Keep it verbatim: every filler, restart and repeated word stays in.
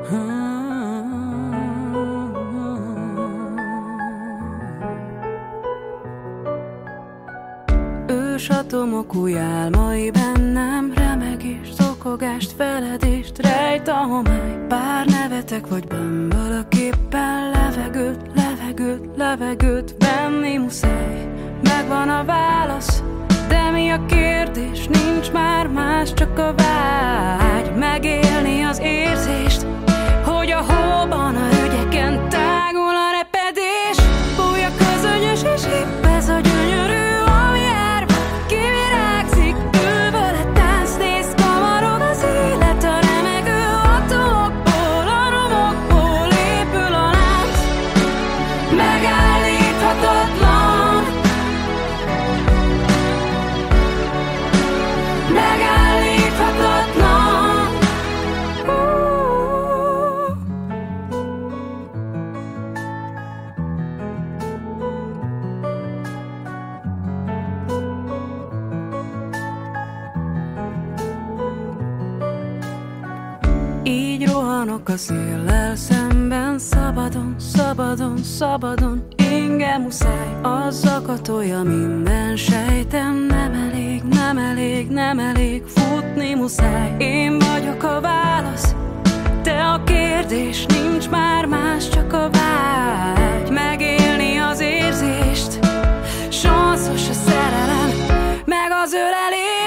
Ősatomok új álmai bennem, remegést, zokogást, feledést rejt a homály. Bár nevetek vagy benn valaképpen, levegőt, levegőt, levegőt venni muszáj. Megvan a válasz, de mi a kérdés? Nincs már más, csak a vágy. Megélni az érzést, hogy a hóban a ügyeken tágul a repedés. Fúj a közönyös és épp ez a gyönyörű, ami jár, kivirágzik, ülve tánc, néz, kamarog az élet a remegő atomokból, a romokból épül a lánc. Megállíthatatlan, megállíthatatlan. Így rohanok a széllel szemben, szabadon, szabadon, szabadon, inge muszáj. Az zakatolja minden sejtem, nem elég, nem elég, nem elég, futni muszáj. Én vagyok a válasz, te a kérdés, nincs már más, csak a vágy. Megélni az érzést, sanszos a szerelem, meg az ölelés.